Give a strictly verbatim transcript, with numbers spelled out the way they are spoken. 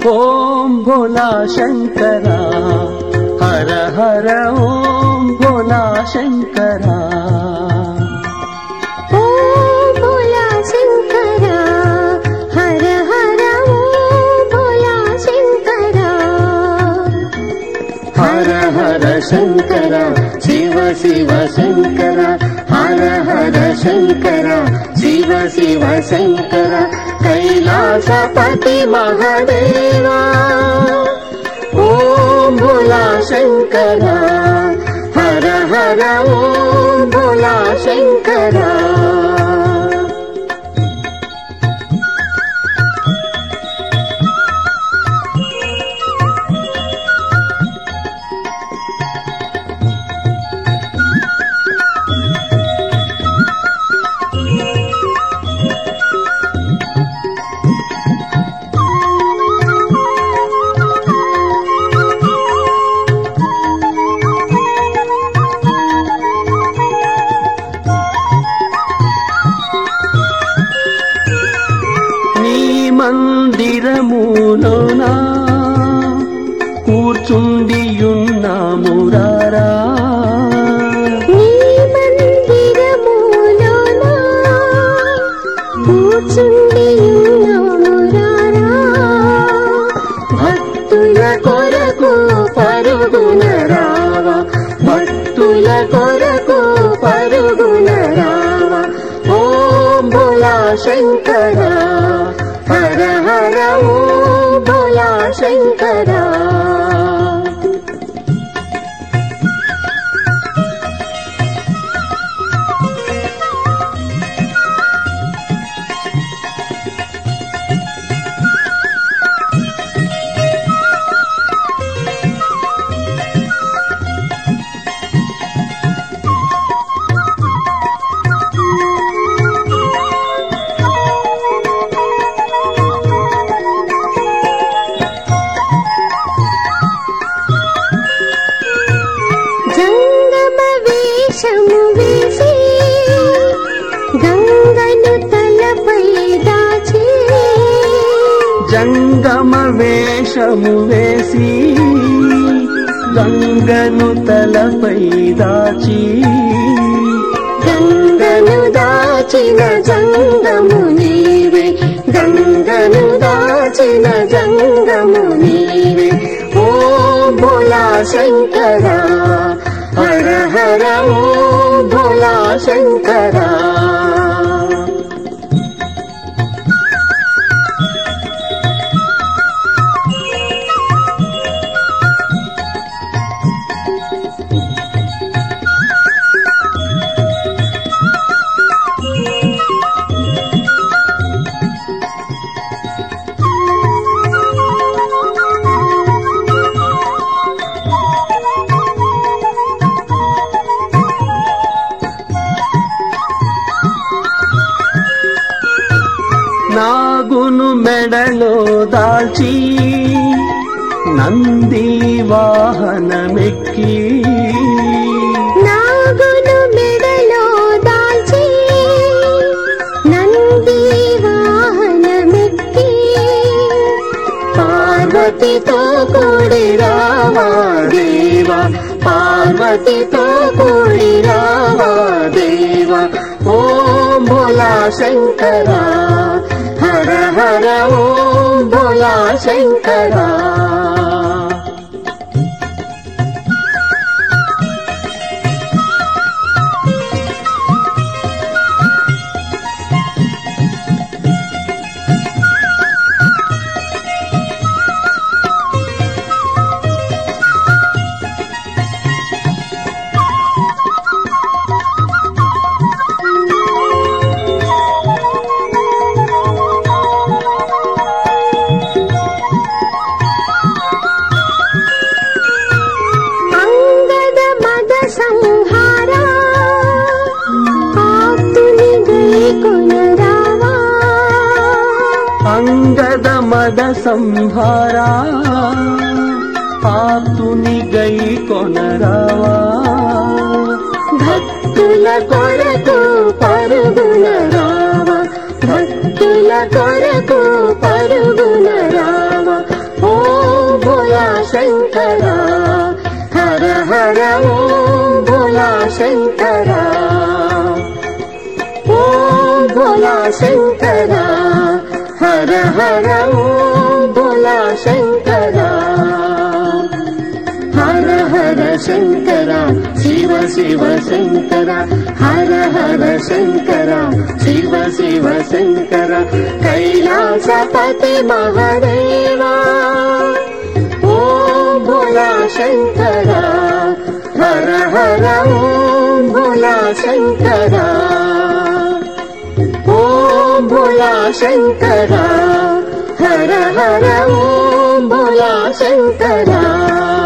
ఓం భోలా శంకర హర హర ఓం భోలా శంకర ఓం భోలా శంకర హర హర ఓం భోలా శంకర హర హర శంకర శివ శివ శంకర హర హర శంకర శివ శివ శంకర కైలాసపతి మహాదేవా ఓం భోలా శంకర హర హర ఓం భోలా శంకర మందిరములోనా కూర్చుండియున్నామురారా నీ మందిరములోనా కూర్చుండియున్నామురారా భక్తుల కొరకు పరుగున రావా భక్తుల కొరకు పరుగున రావా ఓం భోలా శంకర హర హర ఓం భోలా శంకర జంగమ వేషము వేసి గంగను తలపై దాచి జంగమ వేషము వేసి గంగను తలపై దాచి గంగను దాచిన జంగము నీవే గంగను దాచిన జంగము నీవే ఓం భోలా శంకర హర హర ఓం భోలా శంకర నాగును మెడలో దాల్చి నంది వాహనమెక్కి నాగును మెడలో దాల్చి నంది వాహనమెక్కి పార్వతితో కూడి రావా దేవా పార్వతితో కూడి రావా దేవా ఓం భోలా శంకర హర హర ఓం భోలా శంకర అంగద మద సంహారా ఆప్తుని గై కొనరావా భక్తుల కొరకు పరుగున రావా భక్తుల కొరకు పరుగున రావా శంకరా ఓం భోలా శంకరా హర హర ఓం భోలా శంకరా హర హర శంకర శివ శివ శంకర హర హర శంకర శివ శివ శంకర కైలాసపతి మహాదేవా ఓం భోలా శంకర హర హర ఓం భోలా శంకర ఓం భోలా శంకర హర హర ఓం భోలా శంకర